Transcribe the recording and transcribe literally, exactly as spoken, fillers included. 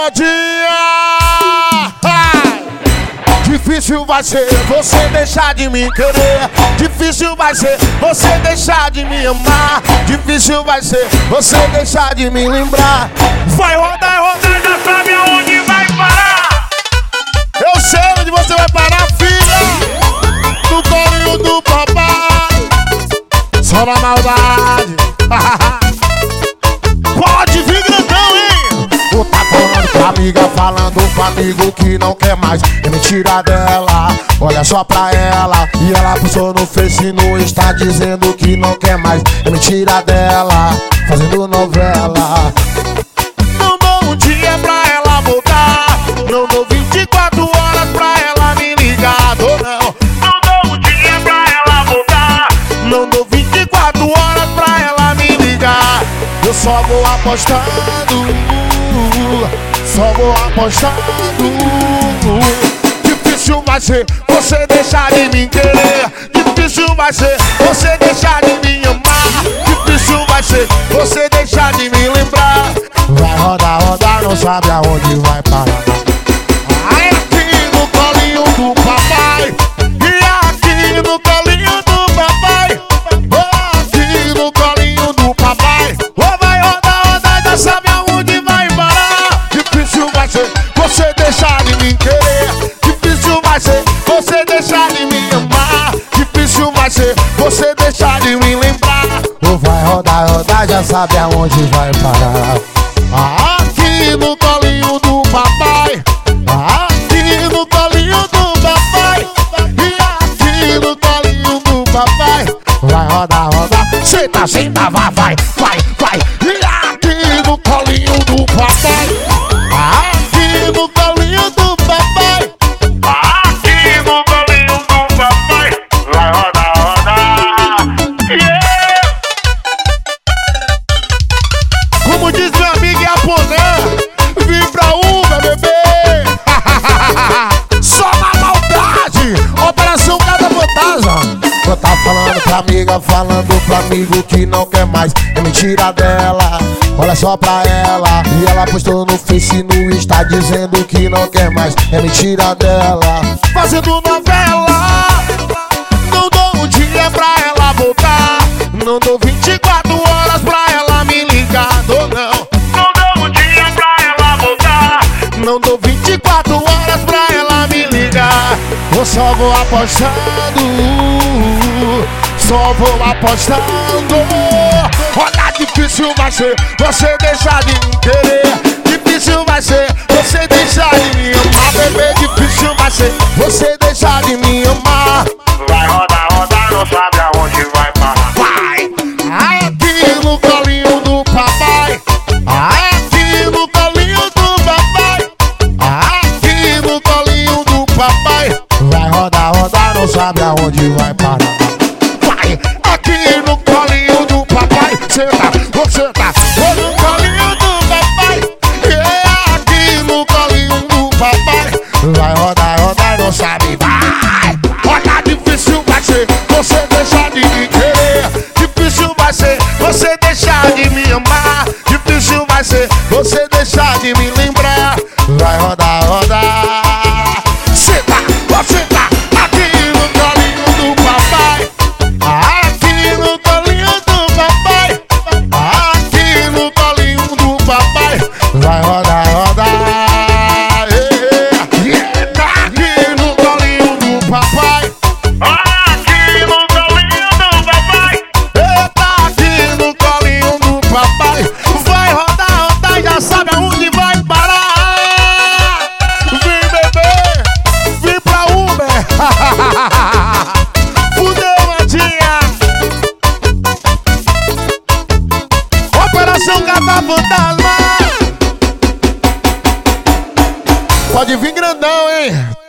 Vandinha! Difícil vai ser você deixar de me querer. Difícil vai ser você deixar de me amar. Difícil vai ser você deixar de me lembrar. Vai rodar, rodar, já sabe aonde vai parar. Eu sei onde você vai parar, filha. No colinho do papai. Só na maldade. Pode vir grandão, hein? Tu tá falando pra amiga, falando pro amigo que não quer mais. É mentira dela, olha só pra ela. E ela postou no Face, no Insta, dizendo que não quer mais. É mentira dela, fazendo novela. Não dou um dia pra ela voltar. Não dou vinte e quatro horas pra ela me ligar, ou não. Não dou um dia pra ela voltar. Não dou vinte e quatro horas pra ela me ligar. Eu só vou apostando, só vou apostando. Difícil vai ser você deixar de me querer. Difícil vai ser você deixar de me amar. Difícil vai ser você deixar de me lembrar. Vai rodar, rodar, não sabe aonde vai parar. Ai, aqui no colinho do papai. E aqui no colinho do papai. Oh, aqui no colinho do papai. Oh, vai rodar, rodar, já sabe aonde vai parar. Difícil vai ser você deixar de me querer. Difícil vai ser você deixar de me amar. Difícil vai ser você deixar de me lembrar. Oh, vai rodar, rodar, já sabe aonde vai parar. Aqui no colinho do papai. Aqui no colinho do papai. E aqui no colinho do papai. Vai rodar, rodar. Senta, senta, vai, vai, vai, vai. E aqui no colinho do papai. Aqui no colinho do papai. Aqui no colinho do papai. Vai rodar, rodar. Yeah! Como diz meu amigo Iaponã, vim pra Uva, bebê. Só na maldade. Operação Cada Fantasma. Eu tá falando pra amiga, falando pro amigo que não quer mais. É mentira dela, olha só pra ela. E ela postou no Face, no Insta, dizendo que não quer mais. É mentira dela, fazendo novela. Não dou um dia pra ela voltar. Não dou vinte e quatro horas pra ela me ligar, ou não. Não dou um dia pra ela voltar. Não dou vinte e quatro horas pra ela me ligar. Eu só vou apostando, só vou apostando. Olha, difícil vai ser você deixar de me querer. Difícil vai ser você deixar de me amar, bebê. Difícil vai ser você deixar de me amar. Vai rodar, rodar, não sabe aonde vai parar. Vai! Aqui no colinho do papai. Aqui no colinho do papai. Aqui no colinho do papai. Vai rodar, rodar, não sabe aonde vai parar. Vai! Aqui no colinho do papai. Senta, você tá no colinho do papai. E é aqui no colinho do papai. Vai rodar, rodar, não sabe, vai! Olha, difícil vai ser você deixar de me querer. Difícil vai ser você deixar de me amar. Difícil vai ser você deixar de me lembrar. Vai rodar, rodar. Senta, você tá aqui no colinho do papai. Aqui no colinho do papai. Aqui no colinho do papai. Vai rodar, rodar. Yeah. Yeah. Aqui no colinho do papai. Aqui no colinho do papai. Eita, aqui no colinho do papai. Vai rodar, rodar, já sabe aonde vai parar. Vem, bebê, vem pra Uber. Fudeu, Vandinha. Operação Cada Fantasma. Pode vir grandão, hein?